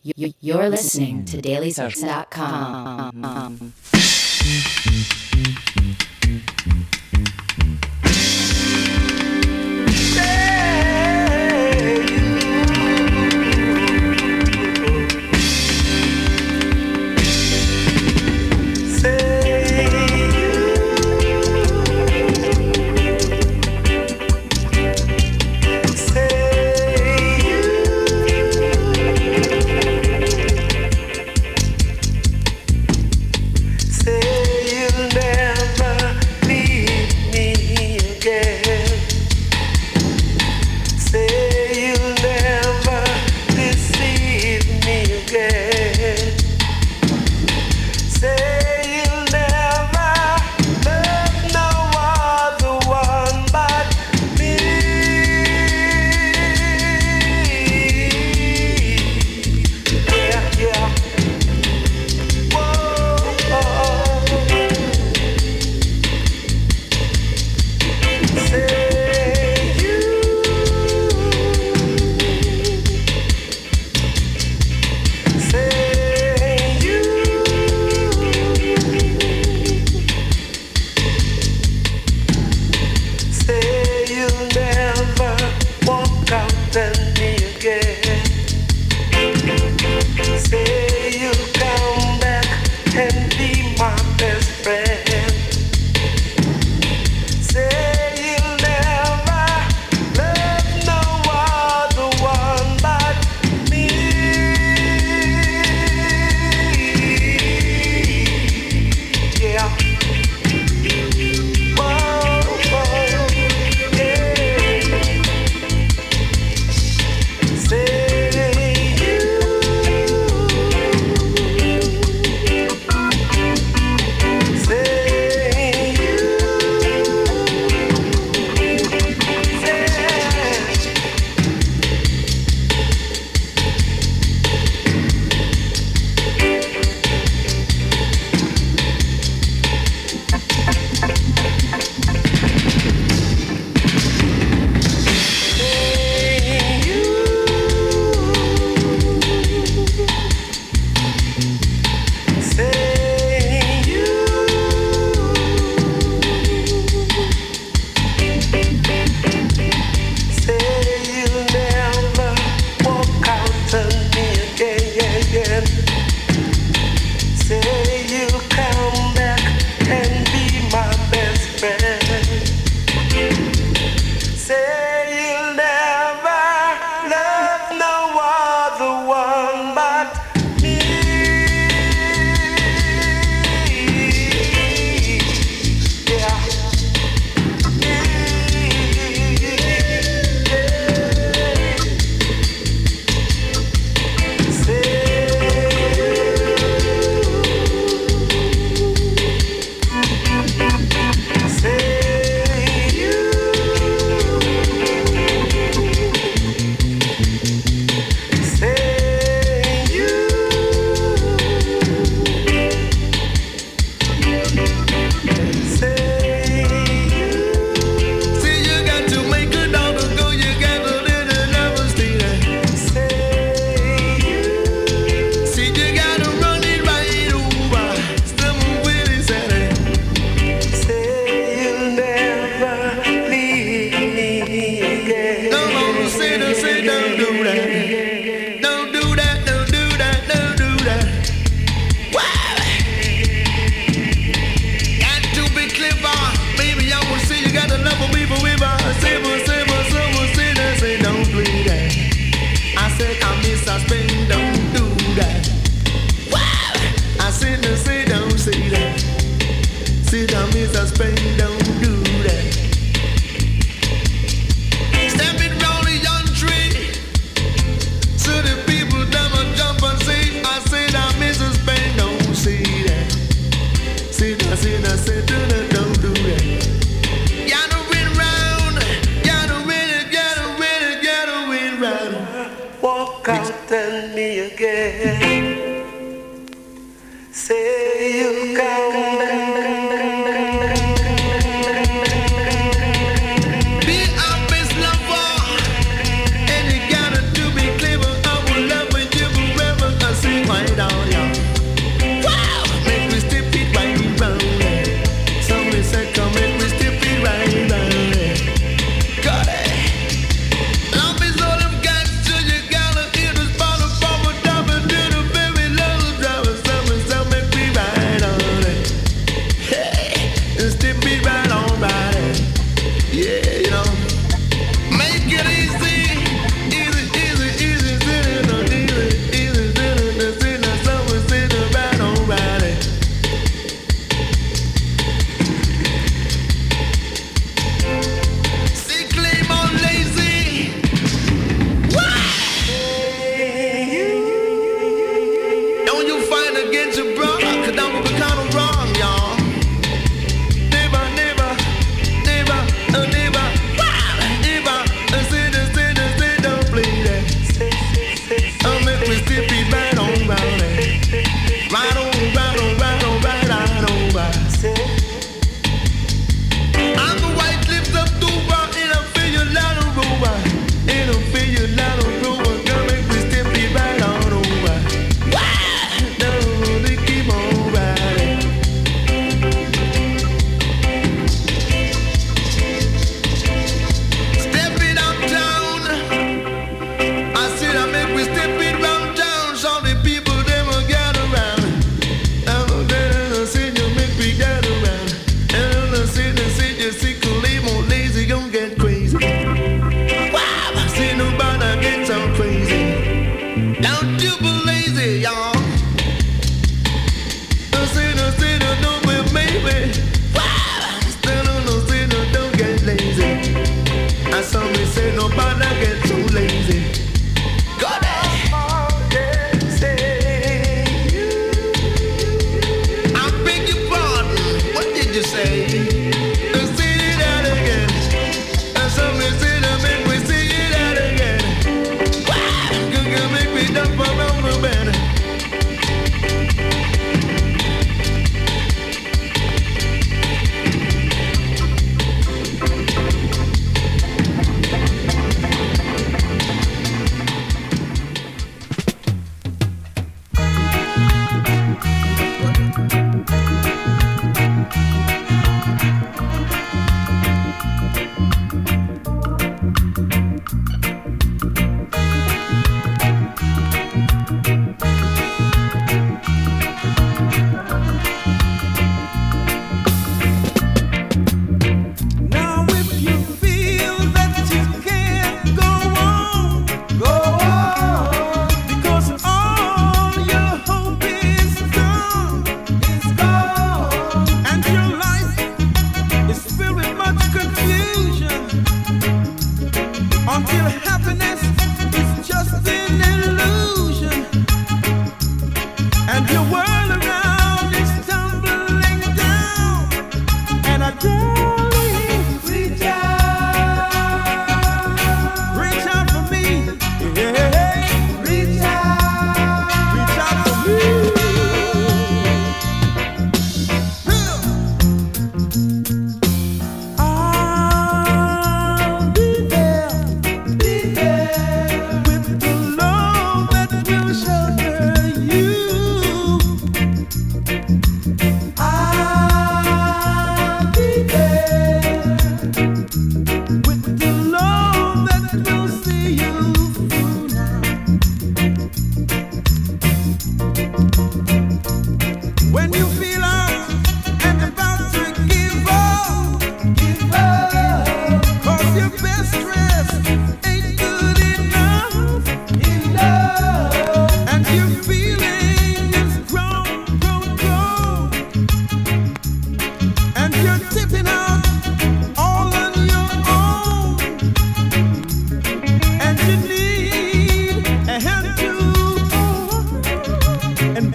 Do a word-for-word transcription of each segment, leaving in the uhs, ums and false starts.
You- You're listening to daily source dot com. Forever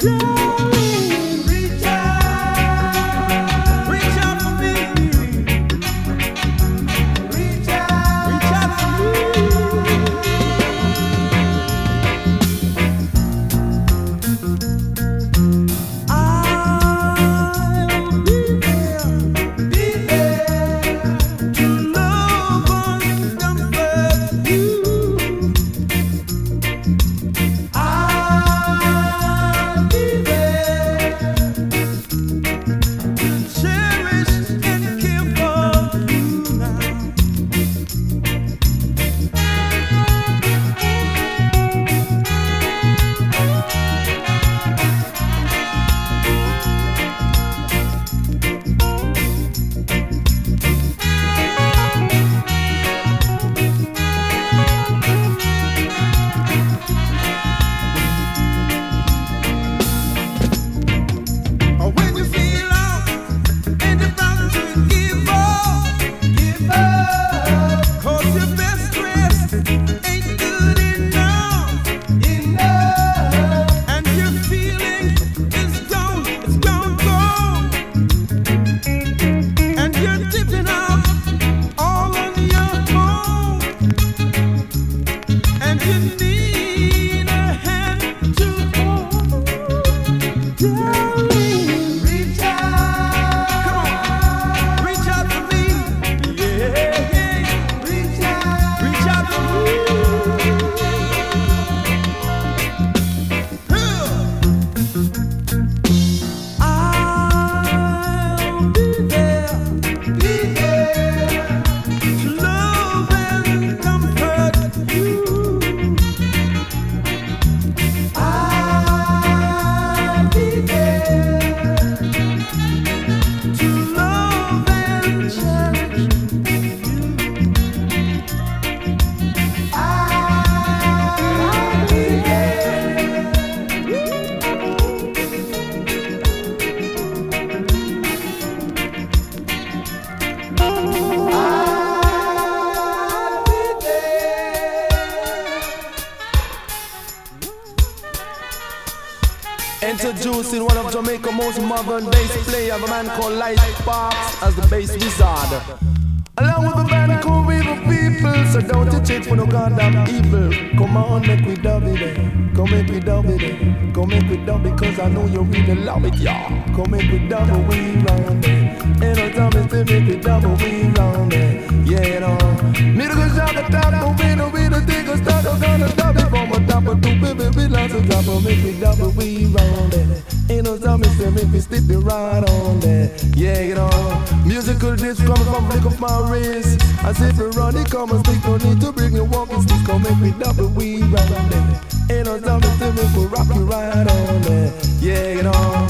Introducing one of Jamaica's most modern bass player, a man called Light Pops as the bass wizard. Along with the band called River People, so don't you check for no goddamn evil. Come on, make we dub it, eh. Come make we dub it, eh. Come make we dub it, cause I know you really love it, y'all. Come make we double we round it. Ain't no time to make we double we round it. Yeah, you know. Me to go shop the top, no way, no way to take a start. I'm gonna dub it from a top of two, baby, we like to drop it. Make we double we round it. Ain't no time to make we slip it right on there. Yeah, you know. Musical dips coming from flick of my wrist. As if we run it, come and stick, no need to bring your walking stick. Come make me double we round there. Ain't no time to make we rock you right on there. Yeah, you know.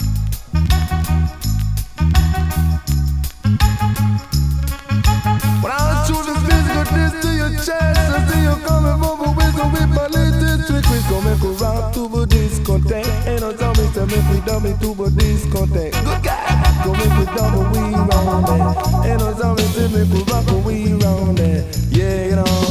When I choose this musical diss to your chest, I see you coming over with some with my latest trick. We gon' make we rock to the discotheque. Ain't no time to make we dummy to the discotheque. Good guy, go make we double we round there. Ain't no time to make we rock we round there. Yeah, you know.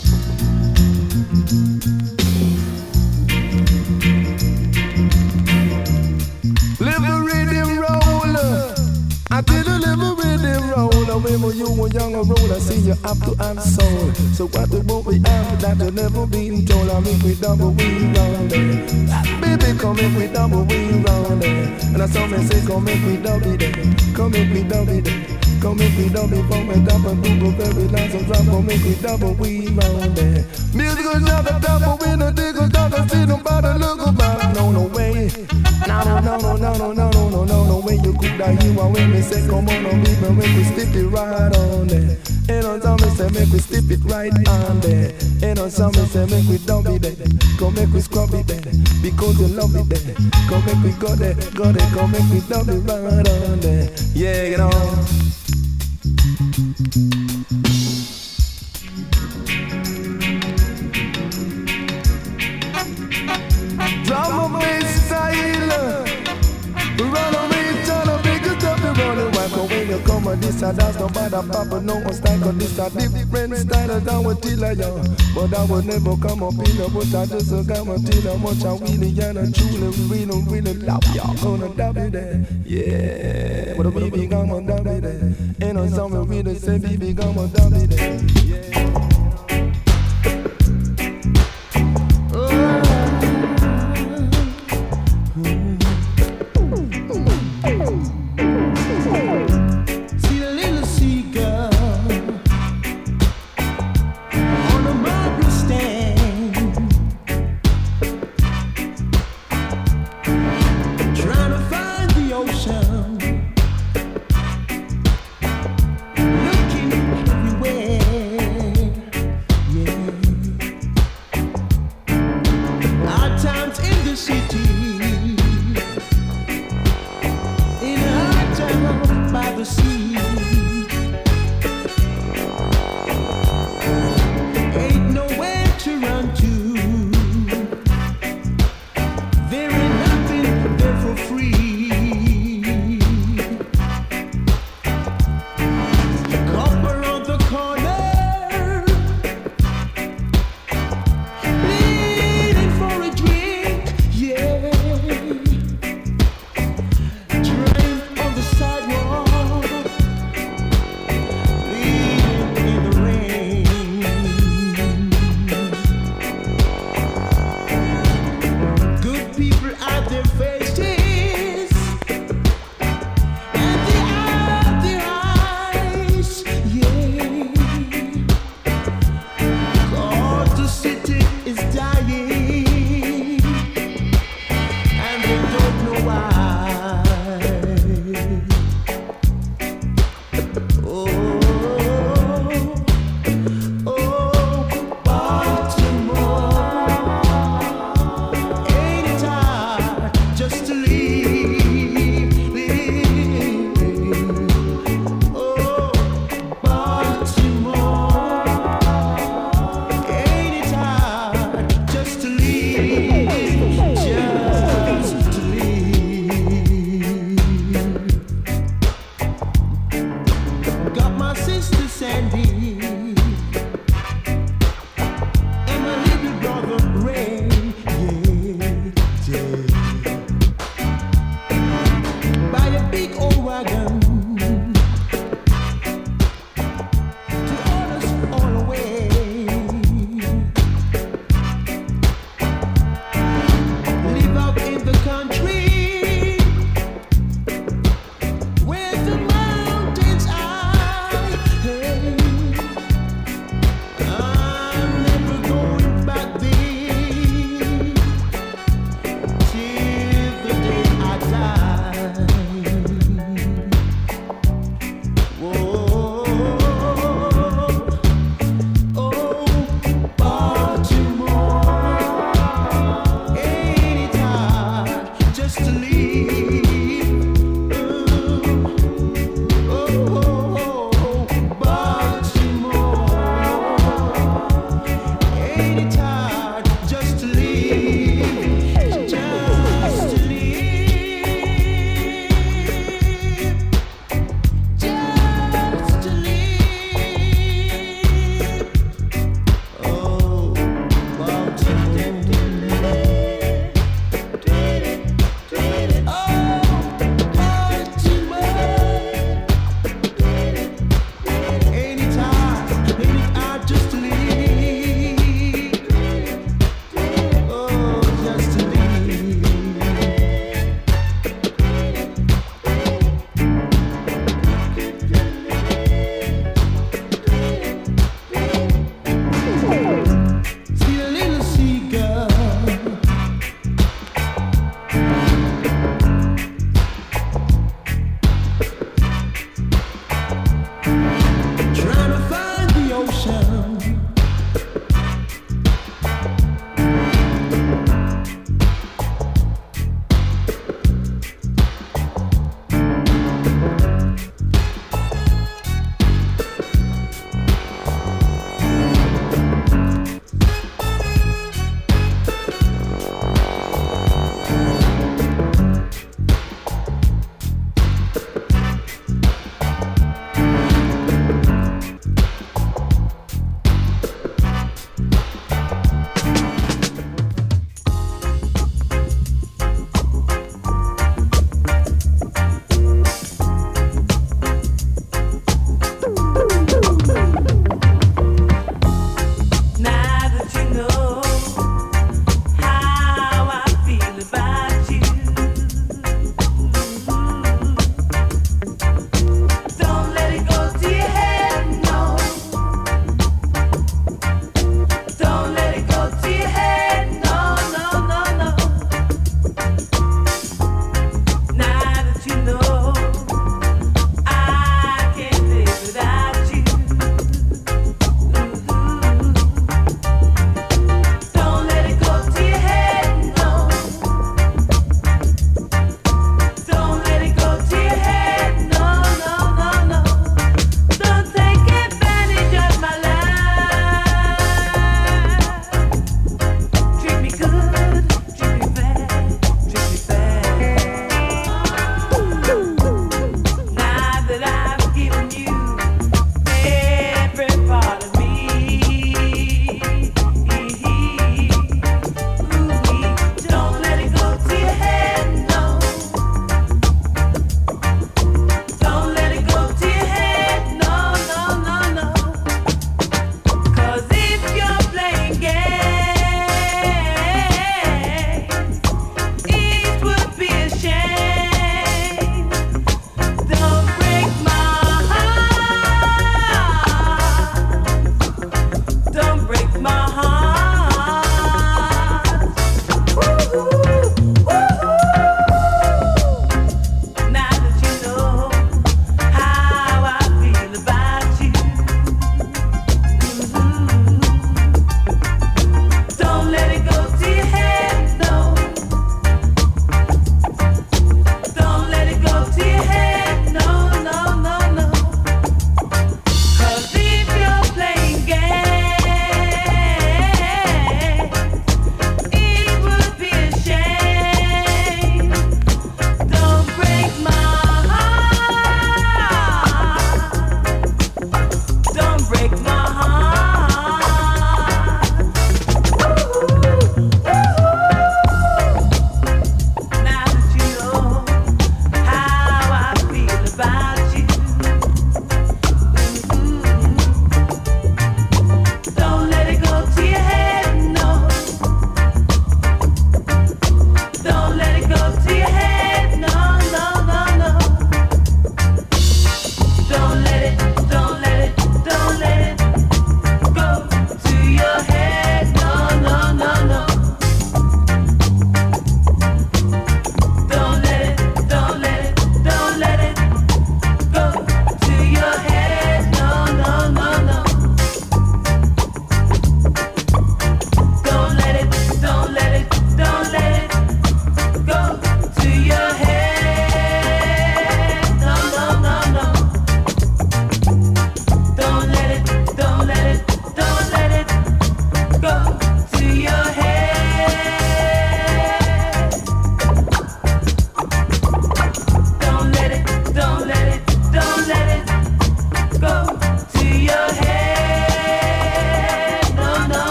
Live a rhythm roller. I did a live a rhythm roller. When you were young and roll, I see you up to and soul. So what the what we have that you never been told. I make we double we round there. Baby, come make we double we round there. And I saw me say, come make we double there. Come make we double there. Come make we double from a double to go very nice and drop. Come make we double we round there. Musical shot the double we no dig a double. See nobody look about. No, no way. No, no, no, no, no, no, no, no, no, no way you could die. You are when me say, come on, on me, but make we stick it right on there. Ain't no time me say, make we slip it right on there. Ain't no time me say, make we dump it there. Come make we scrub it there, because you love it there. Come make we go there, go there, come make we dump it right on there. Yeah, you know. Drum and bass style. Run away, trying to make it up and run away. When you come come on this side, that's no matter papa no one style, cause this a different style than what till I young. But I would never come up in a but I just come up till I watch I really and I truly really really love y'all. Gonna double that, yeah. But a baby come on double that. Ain't no song we really say baby come on double that, yeah. Just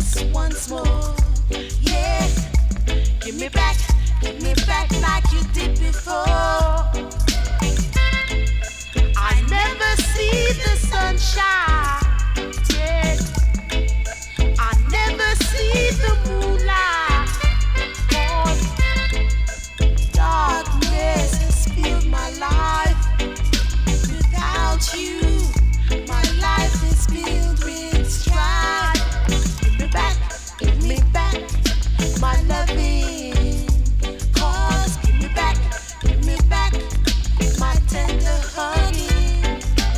just once more. Yeah, give me back, give me back like you did before. I never see the sunshine. Yeah, I never see the moonlight. Oh, darkness has filled my life. Without you, my life is filled with strife. Give me back, give me back my loving. Cause give me back, give me back my tender hugging.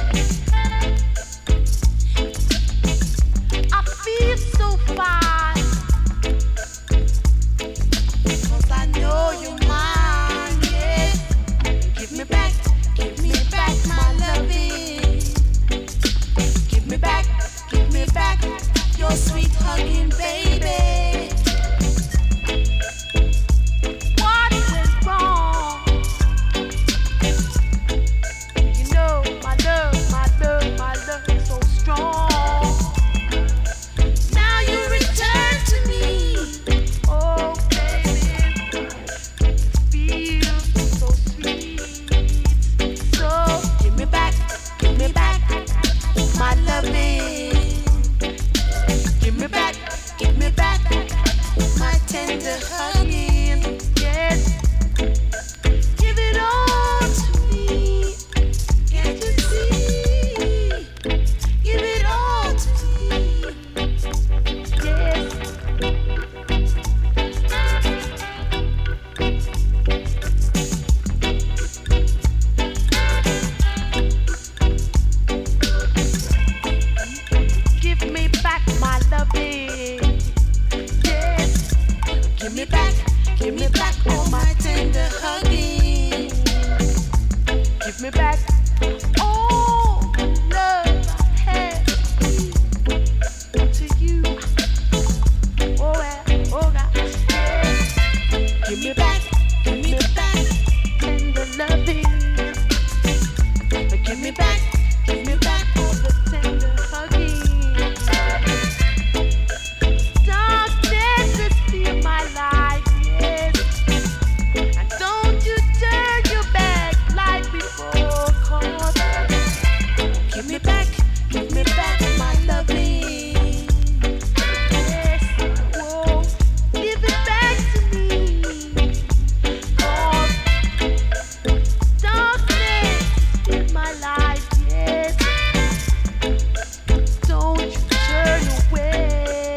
I feel so fine, cause I know you're mine, yeah. Give me back, give me back my loving. Give me back, give me back your sweet hugging, baby. What went wrong? You know my love, my love, my love is so strong. Now you return to me, oh baby. Feels so sweet. So give me back, give me back my loving. Give me back, give me back my tender hugging. Yes, give it all to me. Can't you see? Give it all to me. Yes. Give me back my loving. Yes. Give me back, give me back all my tender hugging. Give me back all the love I had to you. Oh, yeah, oh God. Yes. Give me back, give me back tender loving. Give me back, give me back all the tender hugging. Darkness has filled my life, yes. And don't you turn your back like before, cause give me back, give me back my loving. Yes, whoa, give it back to me. Cause darkness is my life, yes. Don't you turn away.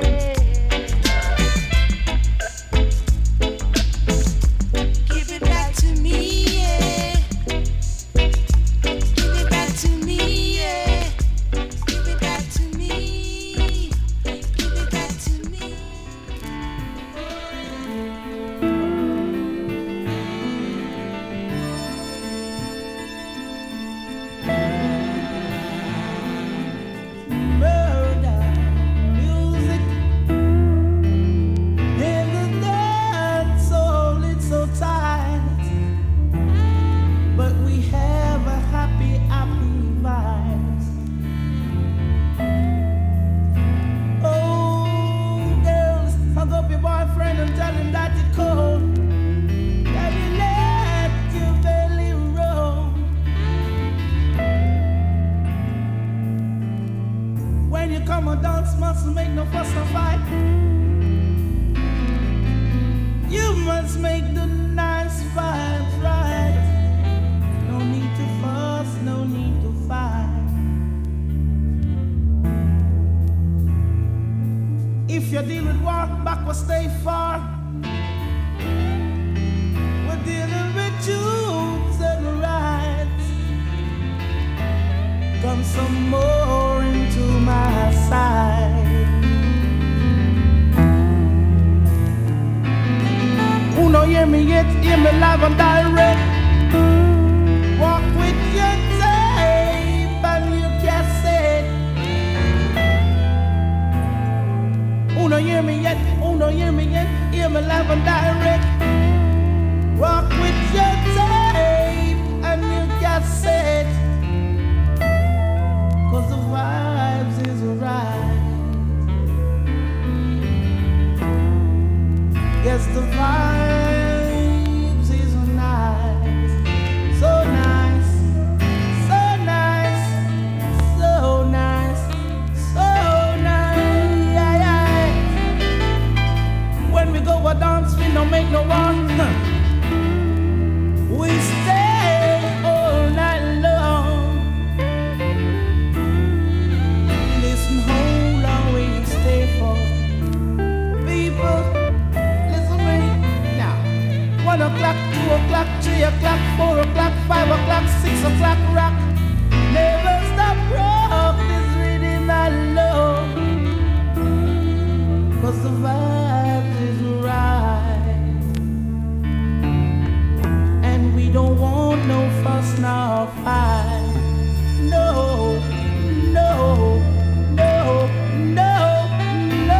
Give it back to me, yeah. Give it back to me, yeah. Give it back to me. Give it back to me. Murder music in the dance soul, it's so tight, but we have a happy, happy vibes. Oh, girls, hug up your boyfriend and tell him that it's cold. That you let your belly roll. When you come and dance, mustn't make no fuss or fight. You must make the nice vibes right. No need to fuss, no need to fight. If you deal with war, back or stay far. We're dealing with truths and rights. Come some more into my side. Who no hear me yet, hear me live and direct. Walk with your tape and your cassette. Who no hear me yet, who no hear me yet, hear me live and direct. Walk with your tape and your cassette. Cause the vibes is right. o'clock, three o'clock, four o'clock, five o'clock, six o'clock, rock. Never stop rock this rhythm I love. Cause the vibe is right. And we don't want no fuss nor fight. No, no, no, no, no.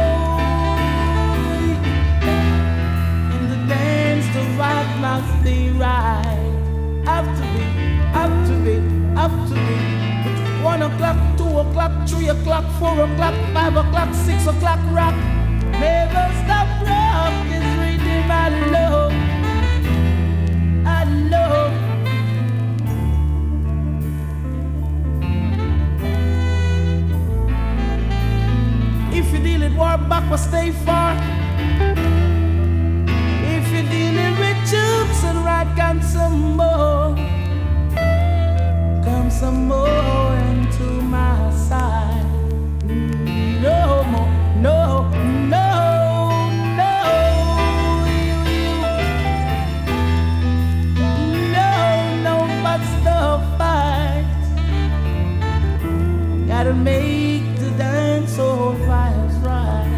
In the dance, the vibe must be right. Up to be, up to be, up to be. One o'clock, two o'clock, three o'clock, four o'clock, five o'clock, six o'clock, rock. Never stop rock this rhythm I love. I love. If you deal it war back, but stay far. If you dealing with troops and right, come some more. Come some more into my side. No more, no, no, no. No, no, but still fight. Gotta make the dance so vibes right.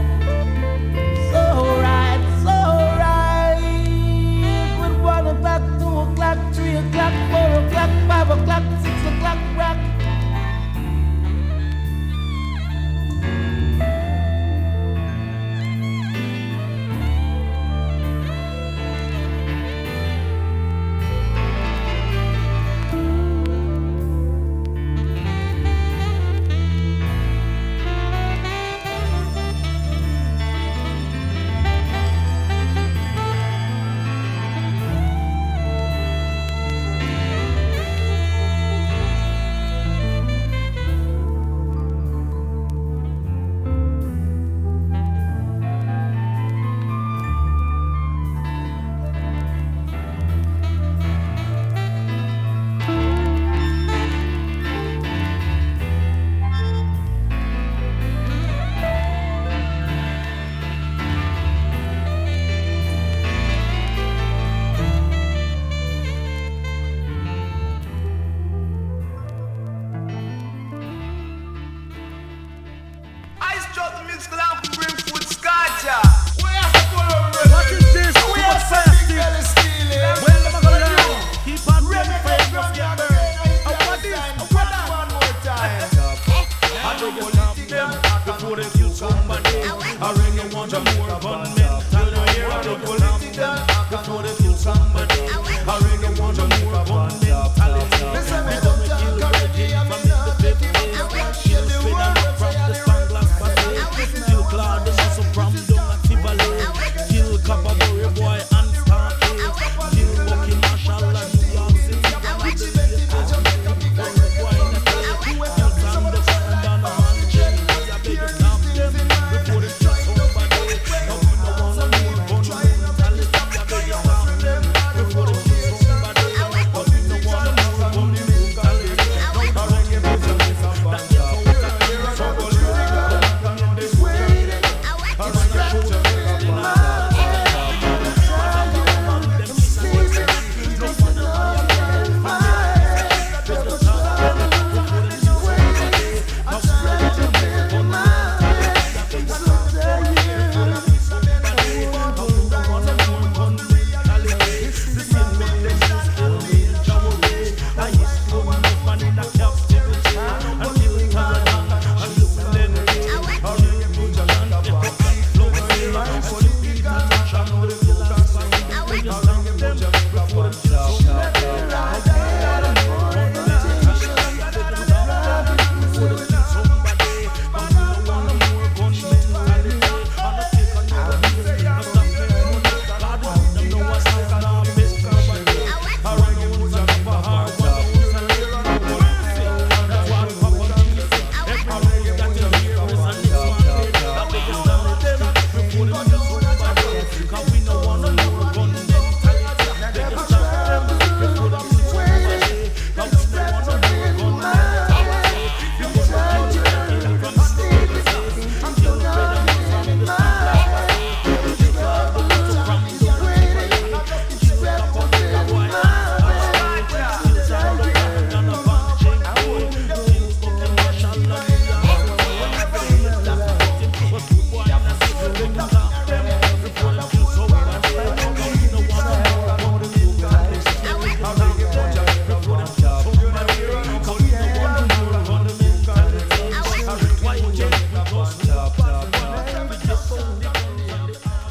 So right, so right. With one o'clock, two o'clock, three o'clock, four o'clock, five o'clock, six o'clock, rock. Before the just over there.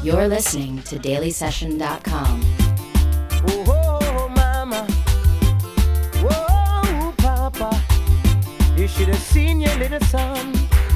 You're listening to daily session dot com. Oh, oh, mama. Whoa, papa. You should have seen your little son.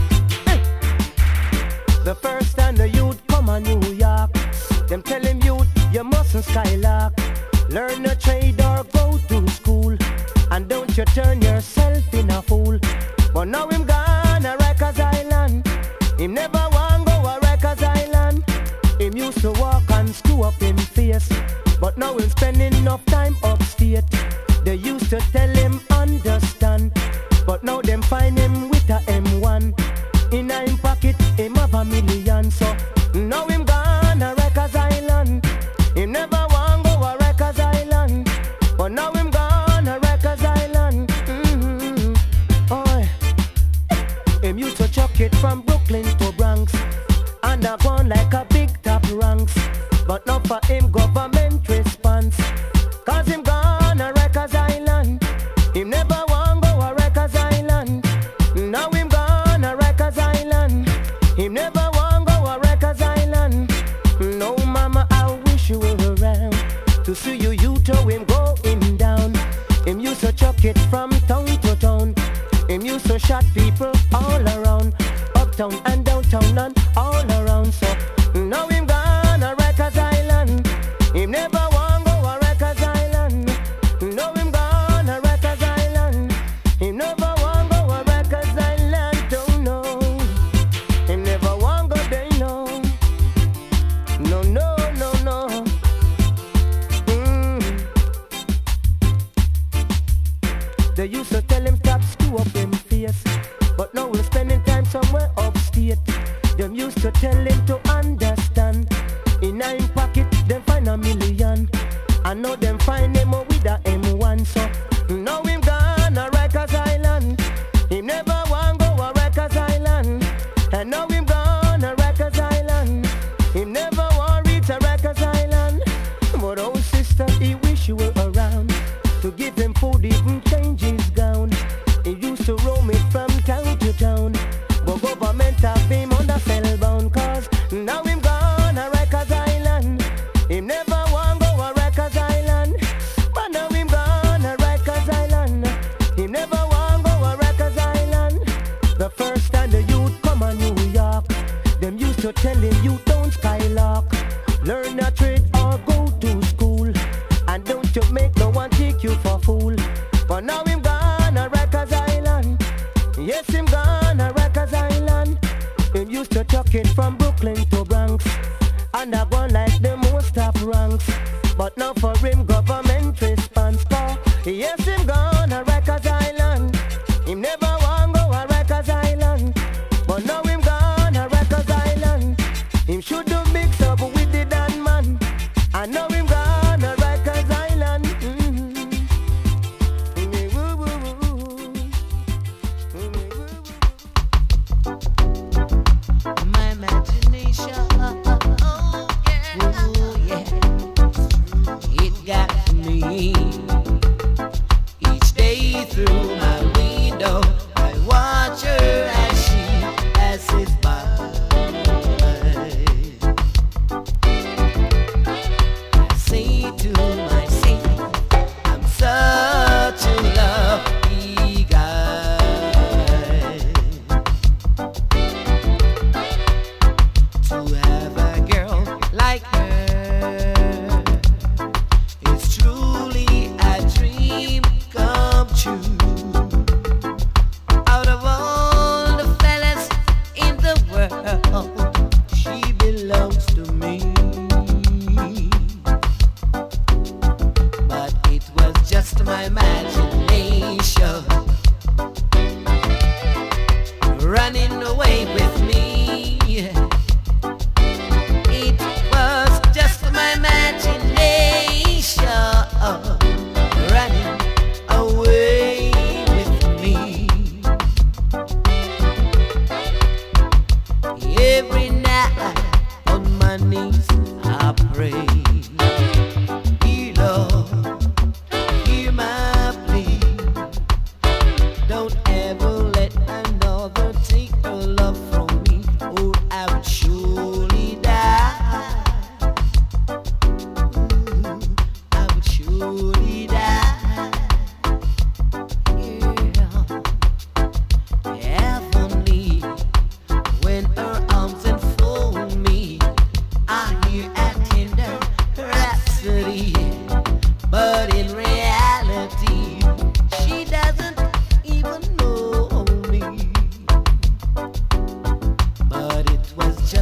The first time the youth come on New York, them tell him youth, you mustn't skylark. Learn a trade or go to school, and don't you turn yourself in a fool. But now him gone a Rikers Island. Him never want go a Rikers Island. Him used to walk and screw up him face, but now him spending enough time upstate. They used to tell him understand, but now them find him with a M one. In him pocket, him have a million. So now him gone a Rikers Island. Him never want go a Rikers Island, but now him gone a Rikers Island. Mm-hmm. Oh, him used to chuck it from Brooklyn to Bronx, and I gone like a big top ranks. But now for him government response, cause him gone a Rikers Island. Him never want go a Rikers Island. Now him gone a Rikers Island. Him never want go a Rikers Island. No mama, I wish you were around to see you, you to him going down. Him used to chuck it from town to town. Him used to shot people all around, uptown and downtown and all around. So now him gone a Rikers Island. Him never want go a Rikers Island. Now him gone a Rikers Island. Him never want go a Rikers Island. Don't know. Him never want go there, no. No, no, no, no. Mm. They used to tell him stop screw up him face, but now we're spending time somewhere upstate. Them used to tell him to understand. In him pocket, them find a million. I know them find him with a M one. So now him gone a Rikers Island. Him never want go a Rikers Island. And now him gone a Rikers Island. Him never want reach a Rikers Island. But oh sister, he wish you were around to give him food, even change his gown. He used to roam it from town to town, but government have him under spellbound. Cause now him gone a Rikers Island. Him never want go a Rikers Island. But now him gone a Rikers Island. Him never want go a Rikers Island. The first time the youth come on New York, them used to tell him you don't skylark. Learn a trade or go to school, and don't you make no one take you for fool. But now him gone a Rikers Island. Yes, him gone a Rikers Island. Him used to chuck it from Brooklyn to Bronx, and I gone like the most top ranks. But now for him government response. Yes, him gone a Rikers Island. Him never want go a Rikers Island, but now him gone a Rikers Island. Him should do mix up with the Dan man. I know him gone a Rikers Island. Mm-hmm. My imagination, oh yeah, ooh, yeah, it got me. Each day through my window, I watch her as she passes by. I say to myself, I'm such a lucky guy to have a girl like her. It's truly a dream come true. Out of all the fellas in the world, she belongs to me. But it was just my imagination running away with me. It was just my imagination running away with me. Every night on my knees I pray, dear Lord, hear my plea. Don't ever let another take the love from me, or I would surely die.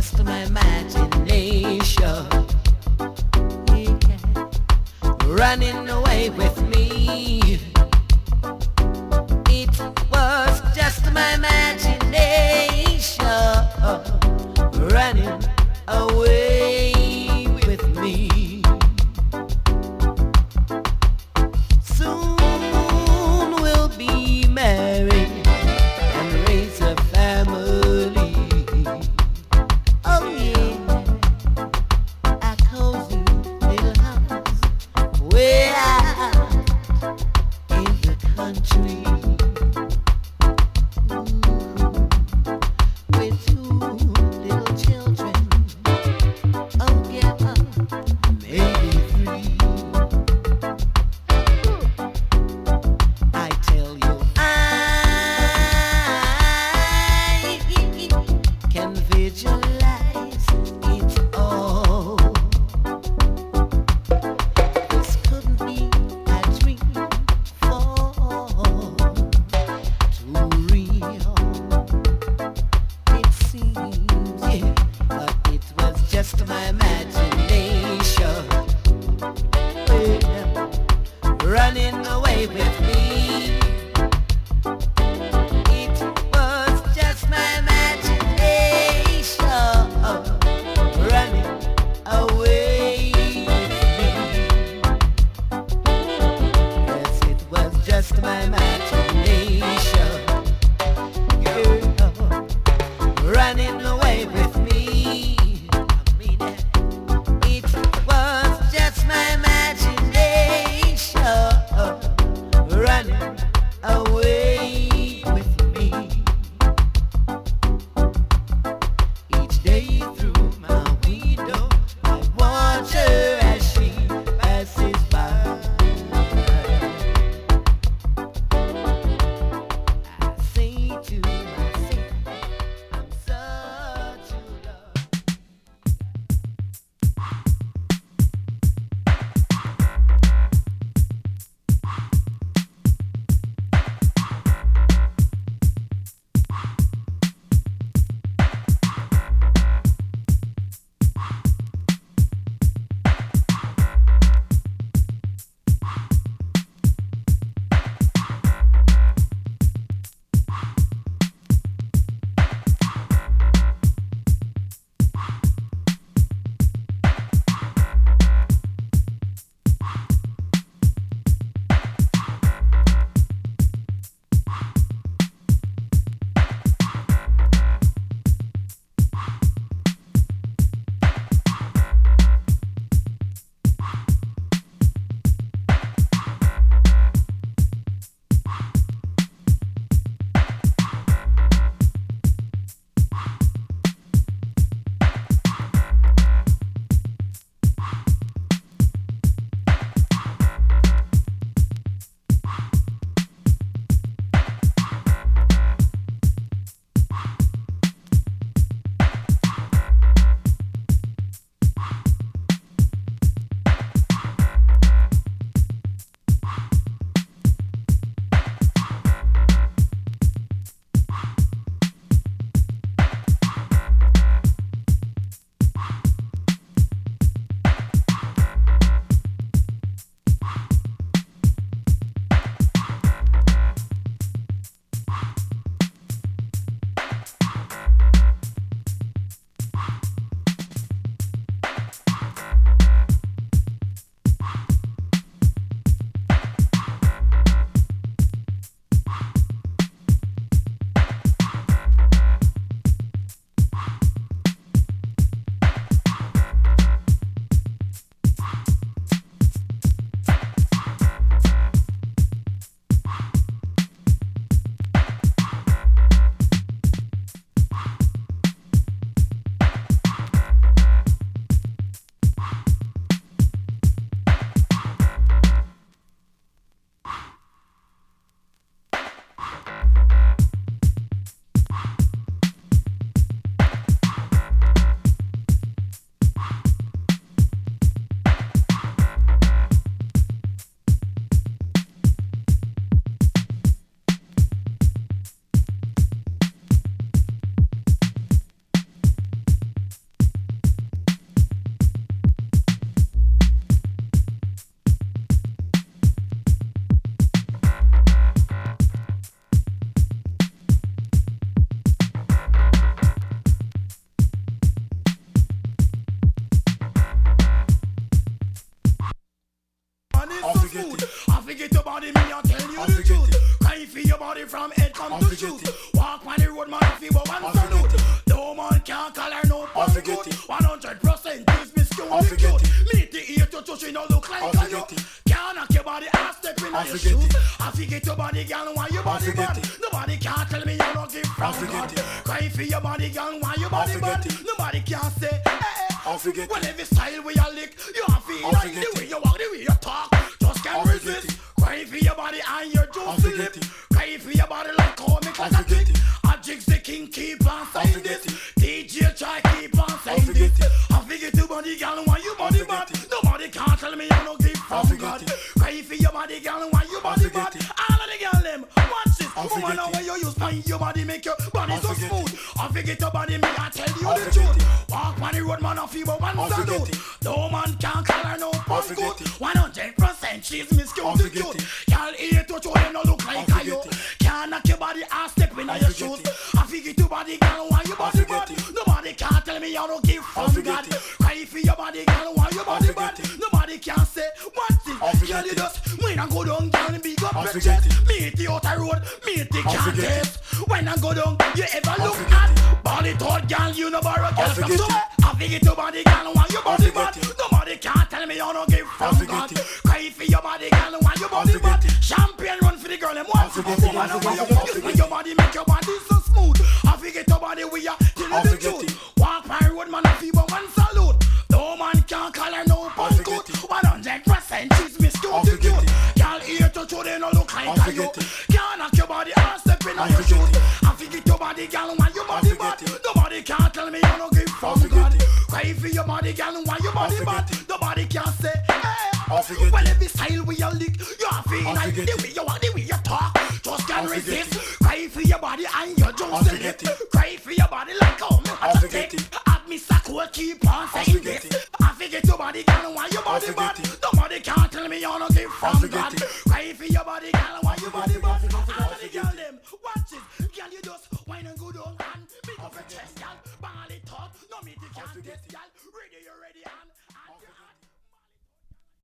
just my imagination, yeah, running away with me. It was just my imagination running away with me. Soon we'll be married and raise a family. Oh yeah, a cozy little house way out in the country. With two little children, oh yeah, maybe three. I tell you, I can visualize it all. This couldn't be a dream fall too real. It seems, yeah, but it was just my imagination, yeah, running away with me. It was just my imagination want to shoot. Walk on the road, man, if you want salute. No man can't call her no punk good. one hundred percent gives me skin with cute. Meet the ear to touch, you know look like a you. Can't knock your body, I step in your shoes. I forget your body, girl, why your body bad. Nobody can tell me you don't give from God. Cry for your body, girl, why your body bad. Nobody can say, eh, eh. Well, every style where you lick, you have feel like the way you walk, the way you talk. Just can't resist. Cry for your body and your juicy lip. Cry for your body like comic like a tick. A jigs the king, keep on saying this. D J try keep on saying this. I forget your body, girl, why you body bad. Nobody can tell me you don't give from God. Cry for your body, girl, why you body bad. All of the girl them, watch this. Woman, now when you use paint your body, make your body so smooth. I forget your body, me I tell you the truth. Walk on the road, man, I feel but one salute. No man can call her no punk good. one hundred percent she's Miss Cute to cute. Y'all here to show them no look like a you. Can't knock your body and step in your shoes. I forget your body, girl, why you body bad. Nobody can tell me you don't give from God. Cry for your body, girl, why you body bad. Nobody can say what's it. Girl, you just when I go down, girl, and big up your chest. Meet the outer road, meet the contest. When I go down, you ever look at body thought, girl, you know borrow girl from somewhere. I forget your body, girl, why you body bad. Nobody can tell me you don't give from God. Cry for your body, girl, why you body bad. Champion run for the girl, and once woman, why you use with your body, make your body so smooth. I forget your body, we are till the truth. Walk my road, man, I feel one salute. No man can call her no punk good. one hundred percent she's Miss Cute to cute. Girl here to show they no look like a you. Can't knock your body and step in on your shoes. I forget your body, girl, why you body bad. Nobody can tell me you don't give from God. Cry for your body, girl, why you body bad. Nobody can say, hey. Well, every style we you lick, you are feeling like the way you walk, the way you talk. Just can't resist. Cry for your body and your just select. Cry for your body like how me want to take. At me Sako keep on saying this. I forget your body, girl, why you body bad. Nobody can tell me you don't give from God. Cry for your body, girl, why you body bad. All of the girl them, watch it. Girl, you just wine and go down and pick up your chest, girl. Bang all it talk, no me the can't test, girl.